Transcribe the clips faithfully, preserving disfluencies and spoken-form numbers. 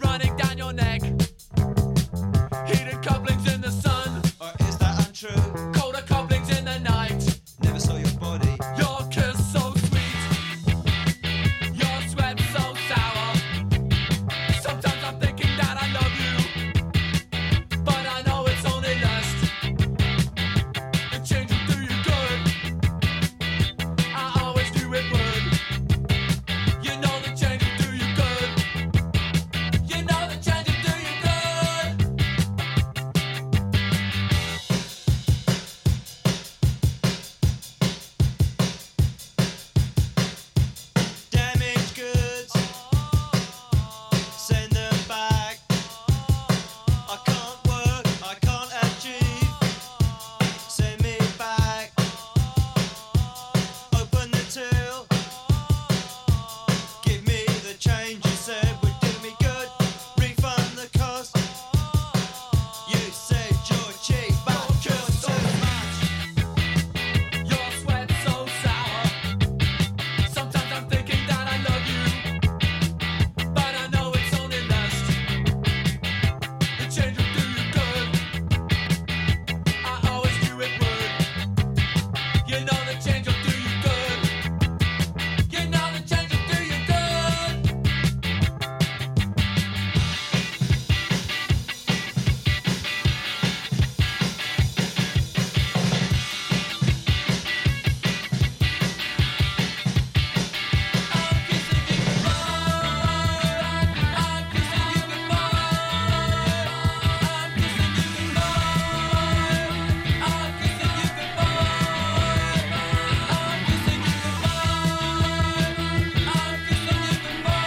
running down your neck. Heated couplings in the sun. Or is that untrue? Colder couplings in the night. Never saw your body. Your kiss so sweet. Your sweat so sour. Sometimes I'm thinking that I love you, but I know it's only lust. It changes do you good. I always knew it would. You know the changes do you good. You know the changes do you good. Damaged goods, send them back. I can't work, I can't achieve. Send me back. Open the till. Give me the change you said would do me good. Refund the cost. You said you're cheap, but you're too much. Your sweat so sour. Sometimes I'm thinking that I love you, but I know it's only lust. The change will do you good. I always knew it would. You know the change will do you good. You know the change will do you good. I'm kissing you goodbye. I'm kissing you goodbye. I'm kissing you goodbye. I'm kissing you goodbye. I'm kissing you goodbye. I'm kissing you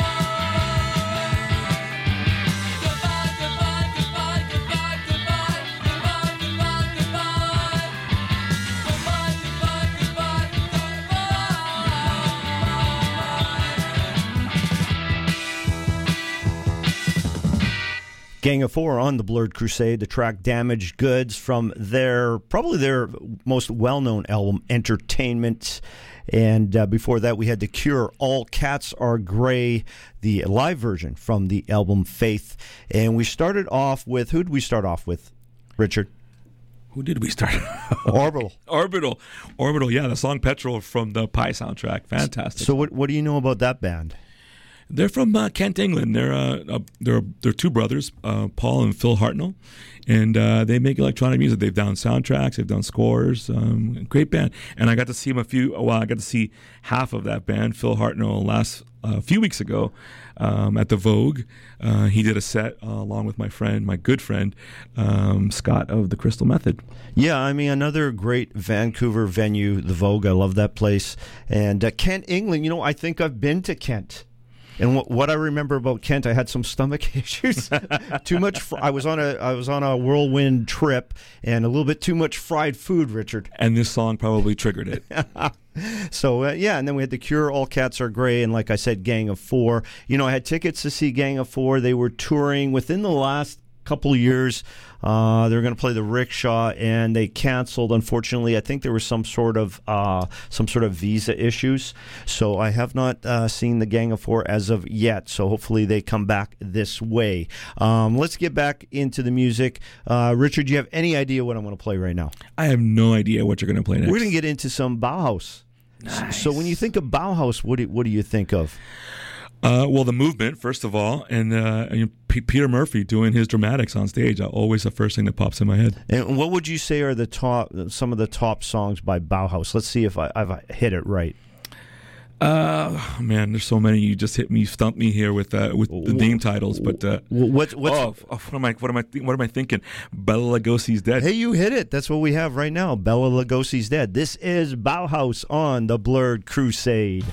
goodbye. Goodbye, goodbye, goodbye, goodbye, goodbye, goodbye, goodbye, goodbye. Goodbye, goodbye, goodbye, Gang of Four on the Blurred Crusade, the track Damaged Goods from their, probably their most well-known album, Entertainment. And uh, before that, we had The Cure, All Cats Are Grey, the live version from the album Faith. And we started off with, who did we start off with, Richard? Who did we start? Orbital. Orbital. Orbital, yeah, the song Petrol from the Pi soundtrack. Fantastic. So what what do you know about that band? They're from uh, Kent, England. They're uh, uh, they're they're two brothers, uh, Paul and Phil Hartnell, and uh, they make electronic music. They've done soundtracks, they've done scores. Um, great band. And I got to see them a few. Well, I got to see half of that band, Phil Hartnell, last uh, a few weeks ago um, at the Vogue. Uh, he did a set uh, along with my friend, my good friend um, Scott of the Crystal Method. Yeah, I mean, another great Vancouver venue, the Vogue. I love that place. And uh, Kent, England. You know, I think I've been to Kent. And what, what I remember about Kent, I had some stomach issues. Too much. Fr- I was on a I was on a whirlwind trip, and a little bit too much fried food, Richard. And this song probably triggered it. So, uh, yeah, and then we had The Cure, All Cats Are Grey, and like I said, Gang of Four. You know, I had tickets to see Gang of Four. They were touring within the last couple of years. Uh, they were going to play the Rickshaw, and they canceled. Unfortunately, I think there was some sort of uh, some sort of visa issues. So I have not uh, seen the Gang of Four as of yet. So hopefully they come back this way. Um, let's get back into the music. Uh, Richard, do you have any idea what I'm going to play right now? I have no idea what you're going to play next. We're going to get into some Bauhaus. Nice. So when you think of Bauhaus, what do, what do you think of? Uh, well, the movement, first of all, and uh, you know, P- Peter Murphy doing his dramatics on stage. Uh, always the first thing that pops in my head. And what would you say are the top, some of the top songs by Bauhaus? Let's see if I, I've hit it right. Uh, man, there's so many. You just hit me, stumped me here with uh, with the name titles. But uh, what, what's, oh, oh, what am I? What am I? Th- what am I thinking? Bela Lugosi's dead. Hey, you hit it. That's what we have right now. Bela Lugosi's dead. This is Bauhaus on the Blurred Crusade.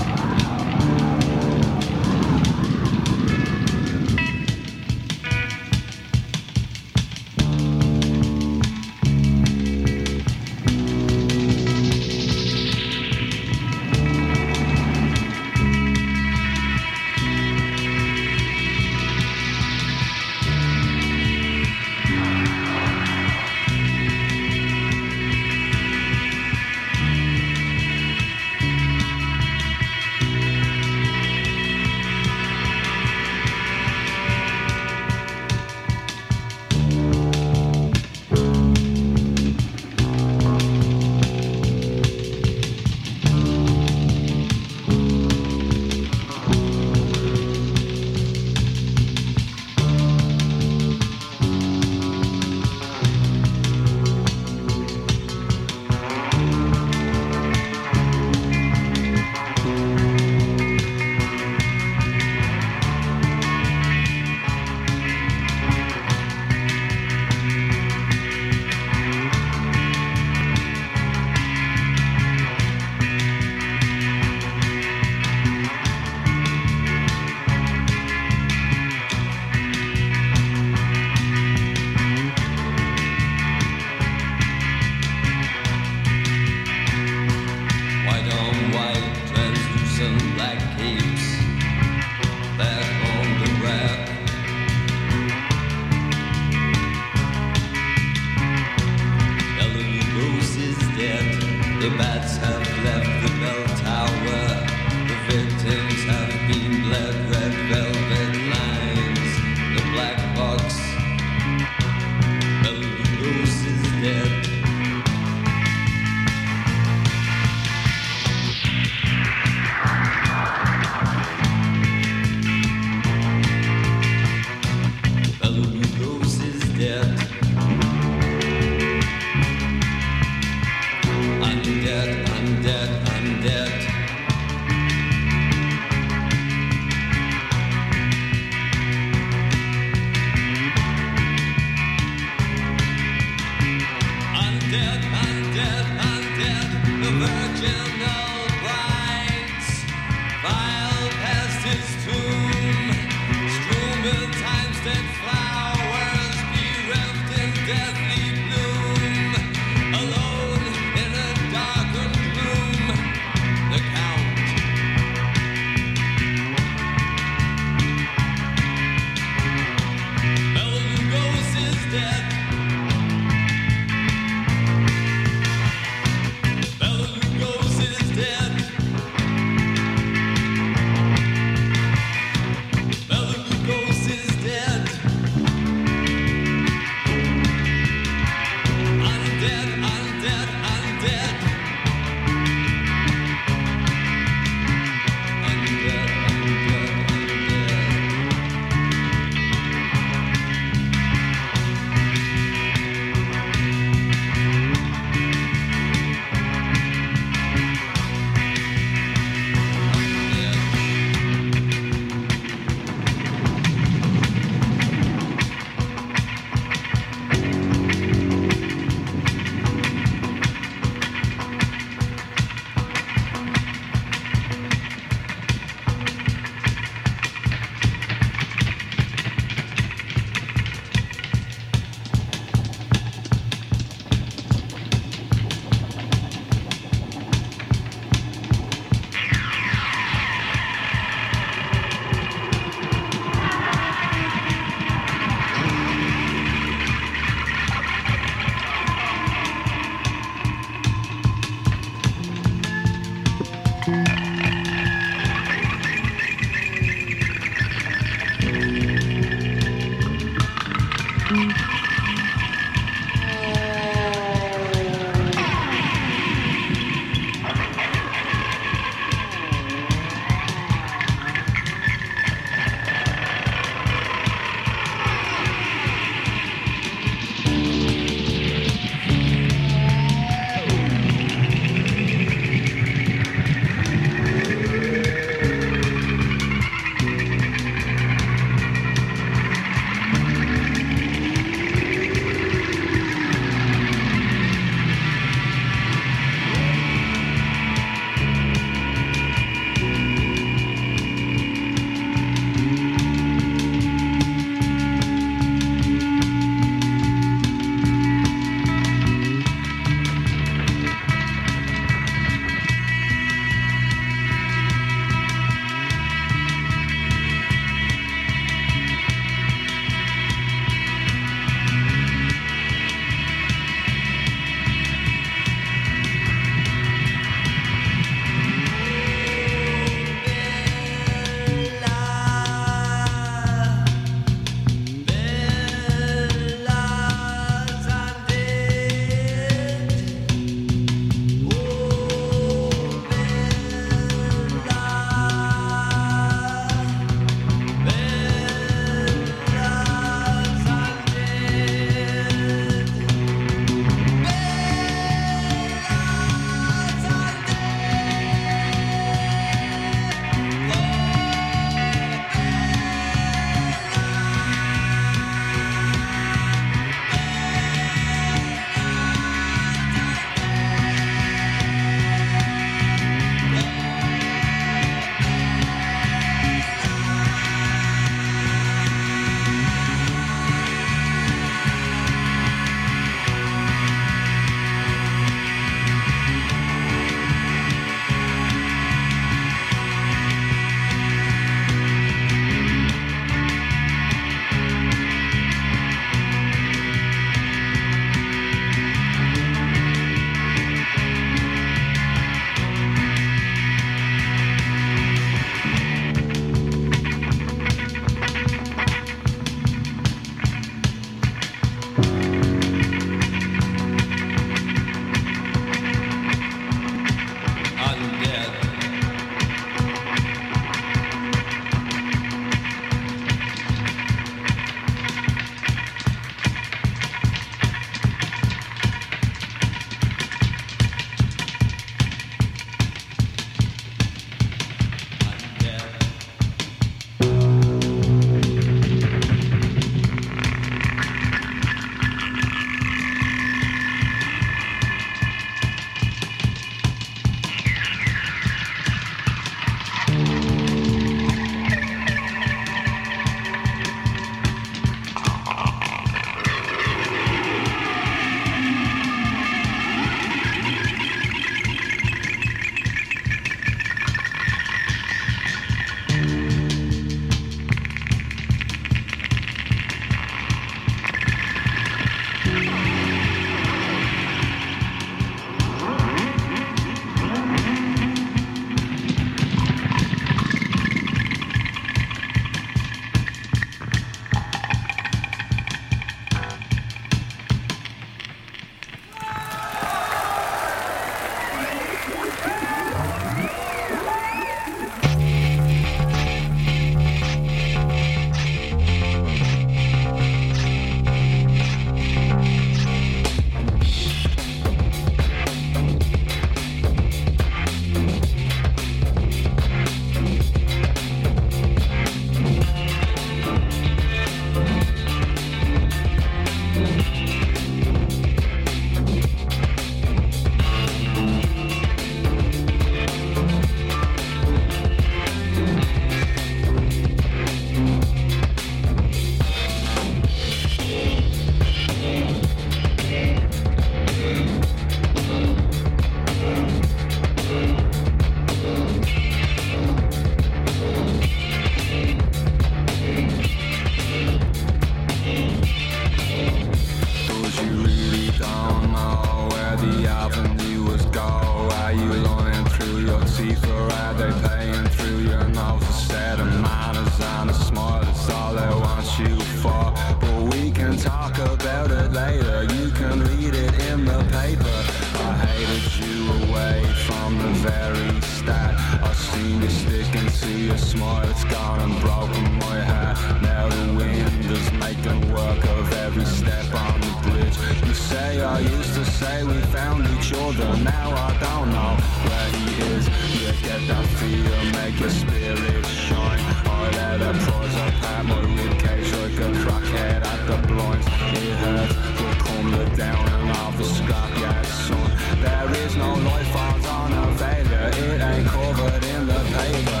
talk about it later. You can read it in the paper. I hated you away from the very start. I seen you stick and see your smile. It's gone and broken my heart. Now the wind is making work of every step on the bridge. You say I used to say we found each other. Now I don't know where he is. You get that feel, make your spirit shine. I let her pause up at my ribcage like a crackhead at the blinds. It hurts, will come the down and all the scrapyard, son. There is no life forms on a failure. It ain't covered in the paper.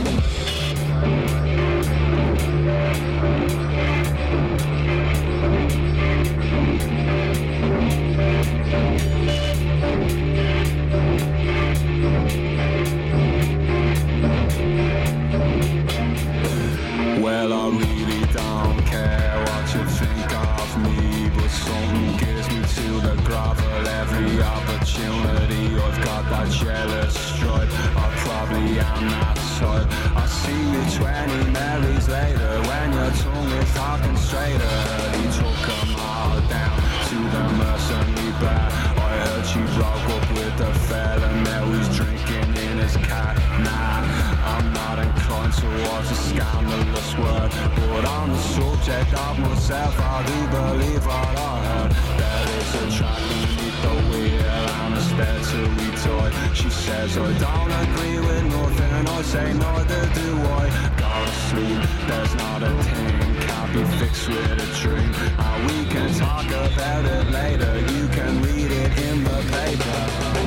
Well, I really don't care what you think of me, but something gives me to the grovel every opportunity. I've got that jealous stripe, I probably am that type. I see you twenty Marys later when your tongue is talking straighter. He took them all down to the mercenary bar. I heard she broke up with the fella, now he's drinking in his car. Nah, I'm not inclined towards a scandalous word, but on the subject of myself, I do believe what I heard. There is a track beneath the wheel and a statuary toy. She says I don't agree with nothing, I say neither do I. Go to sleep, there's not a thing can't be fixed with a dream, and we can talk about it later. You can read it in the paper.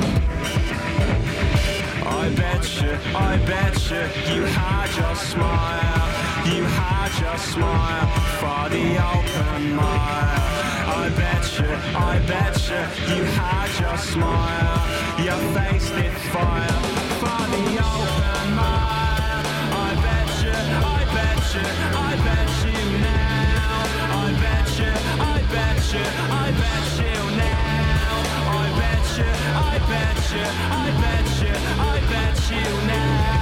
I bet you, I bet you, you had your smile, you had your smile for the open mile. I bet you, I bet you, you had your smile, your face did fire for the open mile. I bet you, I bet you, I bet you now. I bet you, I bet you, I bet you now. I bet you, I bet you, I bet you, I bet you now.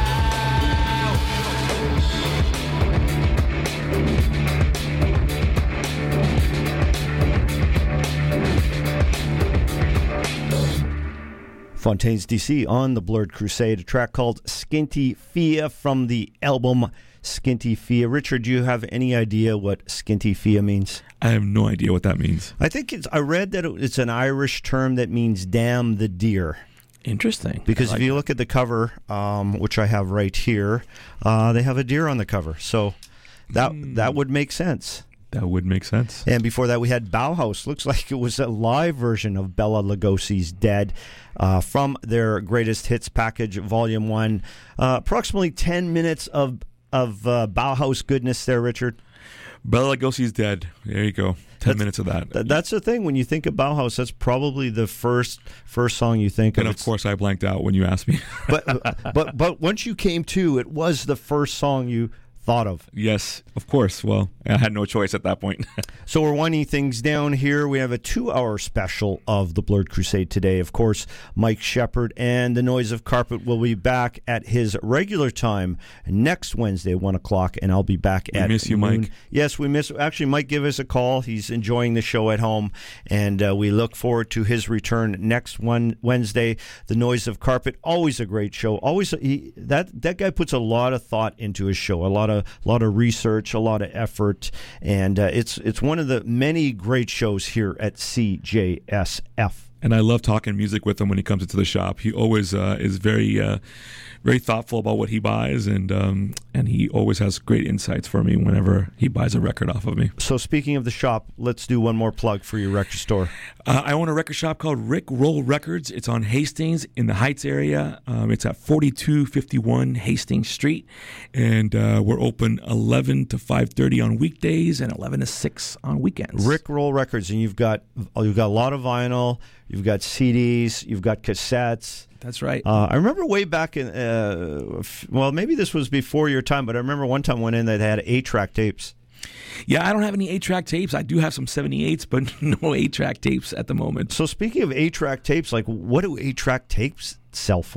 Fontaines D C on the Blurred Crusade, a track called Skinty Fia from the album Skinty Fia. Richard, do you have any idea what Skinty Fia means? I have no idea what that means. I think it's, I read that it's an Irish term that means damn the deer. Interesting. Because I like if you that. look at the cover, um, which I have right here, uh, they have a deer on the cover. So that Mm. that would make sense. That would make sense. And before that, we had Bauhaus. Looks like it was a live version of Bela Lugosi's Dead uh, from their Greatest Hits Package, Volume one. Uh, approximately ten minutes of, of uh, Bauhaus goodness there, Richard. Bela Lugosi's Dead. There you go. Ten That's- minutes of that. Th- That's the thing. When you think of Bauhaus, that's probably the first first song you think of. and of It's- course, I blanked out when you asked me. but, but, but once you came to, it was the first song you thought of. Yes, of course. Well, I had no choice at that point. So we're winding things down here. We have a two-hour special of the Blurred Crusade today. Of course, Mike Shepard and the Noise of Carpet will be back at his regular time next Wednesday, one o'clock, and I'll be back We at miss you, noon. Mike. Yes, we miss. Actually, Mike, give us a call. He's enjoying the show at home, and uh, we look forward to his return next one Wednesday. The Noise of Carpet, always a great show. Always he, that that guy puts a lot of thought into his show, a lot of a lot of research, a lot of effort, and uh, it's it's one of the many great shows here at C J S F. And I love talking music with him when he comes into the shop. He always uh, is very, uh, very thoughtful about what he buys, and um, and he always has great insights for me whenever he buys a record off of me. So speaking of the shop, let's do one more plug for your record store. Uh, I own a record shop called Rick Roll Records. It's on Hastings in the Heights area. Um, it's at forty-two fifty-one Hastings Street, and uh, we're open eleven to five thirty on weekdays and eleven to six on weekends. Rick Roll Records, and you've got you've got a lot of vinyl, you've got C Ds, you've got cassettes. That's right. Uh, I remember way back in, uh, f- well, maybe this was before your time, but I remember one time I went in that had eight-track tapes. Yeah, I don't have any eight-track tapes. I do have some seventy-eights, but no eight-track tapes at the moment. So speaking of eight-track tapes, like what do eight-track tapes sell for?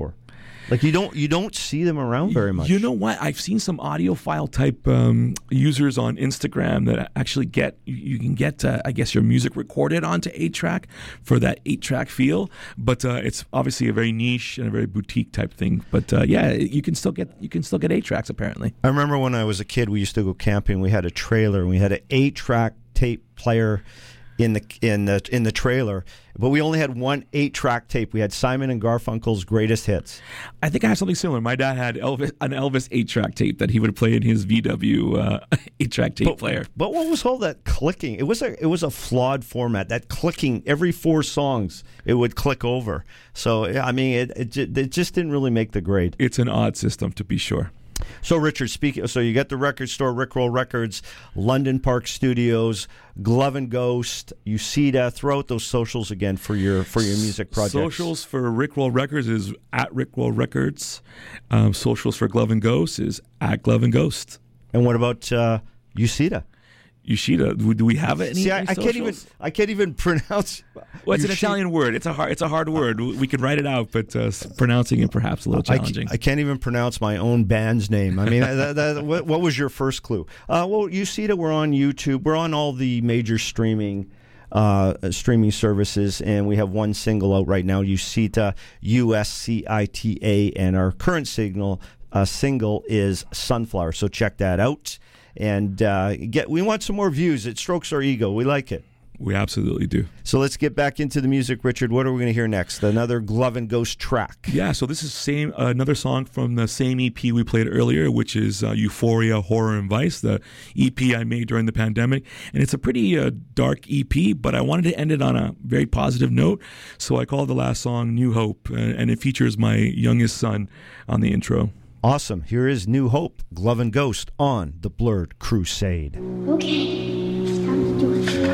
Like you don't you don't see them around very much. You know what? I've seen some audiophile type um, users on Instagram that actually get you, you can get uh, I guess your music recorded onto eight track for that eight track feel, but uh, it's obviously a very niche and a very boutique type thing. But uh, yeah, you can still get you can still get eight tracks apparently. I remember when I was a kid, we used to go camping. We had a trailer, and we had an eight track tape player in the in the in the trailer, but we only had one eight track tape. We had Simon and Garfunkel's greatest hits. I think I have something similar. My dad had Elvis, an Elvis eight track tape that he would play in his V W uh, eight track tape but, player. But what was all that clicking? It was a it was a flawed format. That clicking every four songs, it would click over. So I mean, it it, ju- it just didn't really make the grade. It's an odd system, to be sure. So, Richard, speaking, so you got the record store, Rickroll Records, London Park Studios, Glove and Ghost, Uceda. Throw out those socials again for your for your music projects. Socials for Rickroll Records is at Rickroll Records. Um, socials for Glove and Ghost is at Glove and Ghost. And what about uh, Uceda? Uceda, do do we have it? Any, See, I, any I can't even socials? I can't even pronounce. Well, it's an Uceda. Italian word. It's a hard. It's a hard word. We can write it out, but uh, s- pronouncing it perhaps a little I, challenging. I can't even pronounce my own band's name. I mean, that, that, what, what was your first clue? Uh, well, Uceda, we're on YouTube. We're on all the major streaming uh, streaming services, and we have one single out right now, Ucita, U S C I T A, and our current signal uh, single is Sunflower. So check that out, and uh, get. We want some more views. It strokes our ego. We like it. We absolutely do. So let's get back into the music, Richard. What are we going to hear next? Another Glove and Ghost track. Yeah, so this is same uh, another song from the same E P we played earlier, which is uh, Euphoria, Horror, and Vice, the E P I made during the pandemic. And it's a pretty uh, dark E P, but I wanted to end it on a very positive note, so I called the last song New Hope, uh, and it features my youngest son on the intro. Awesome. Here is New Hope, Glove and Ghost on The Blurred Crusade. Okay, it's time to do it.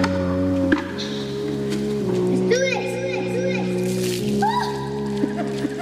Let's do this! Do this!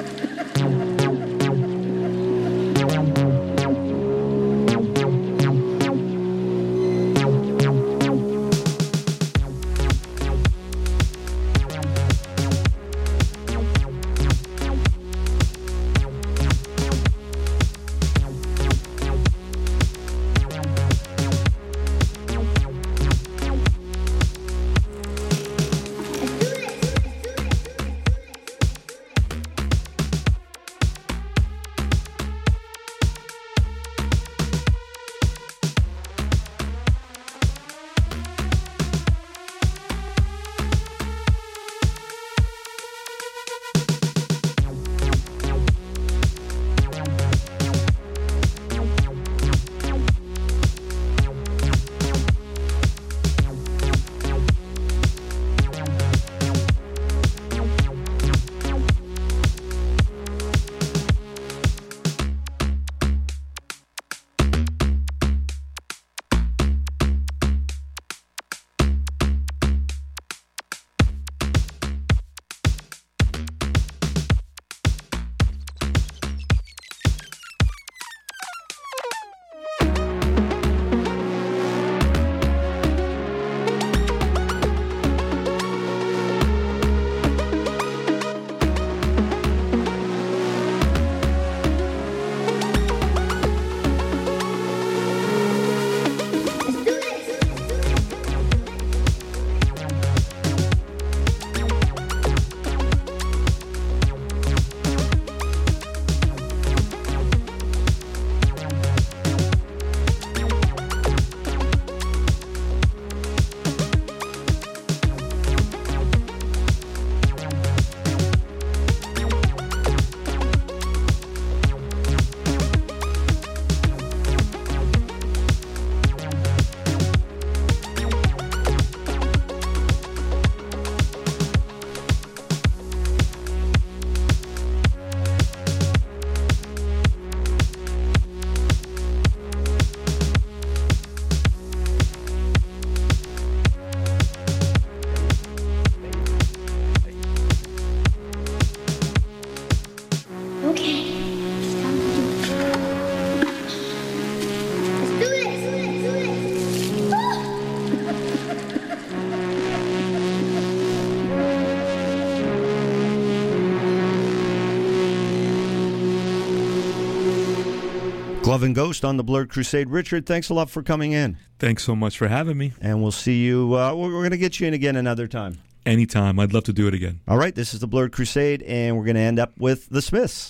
Glove and Ghost on the Blurred Crusade. Richard, thanks a lot for coming in. Thanks so much for having me. And we'll see you. Uh, we're going to get you in again another time. Anytime. I'd love to do it again. All right. This is the Blurred Crusade, and we're going to end up with the Smiths.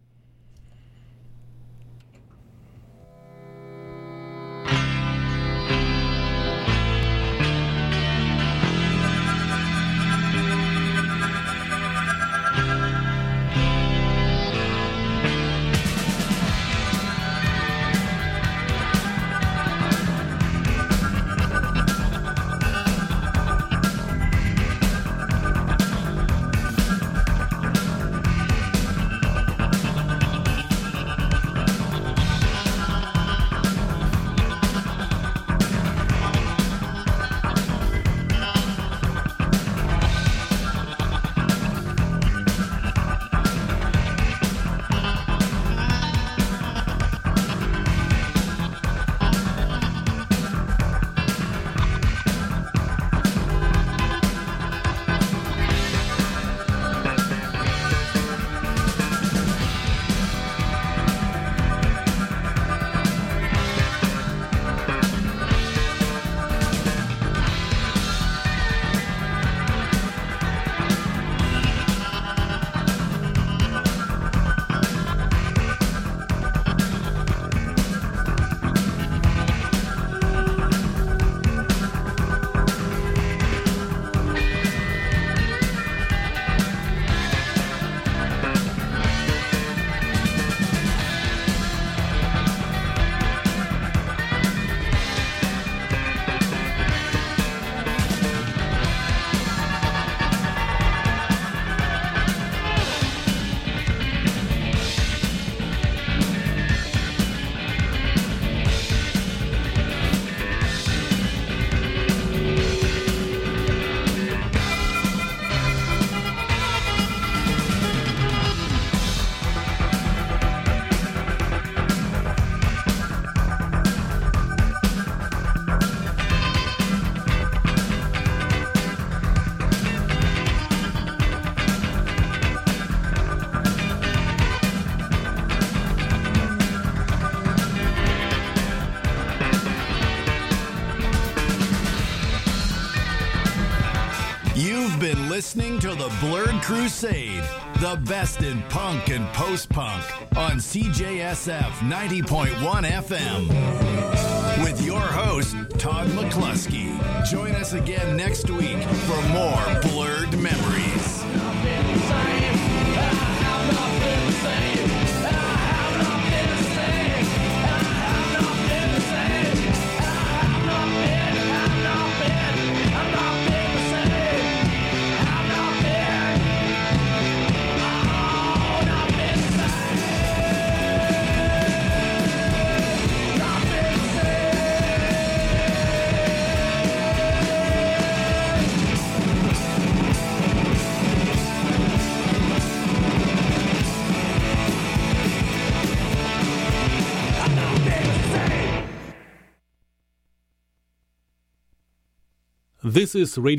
been listening to the Blurred Crusade, the best in punk and post-punk on C J S F ninety point one F M. With your host, Todd McCluskey. Join us again next week for more Blurred Memories. This is Radio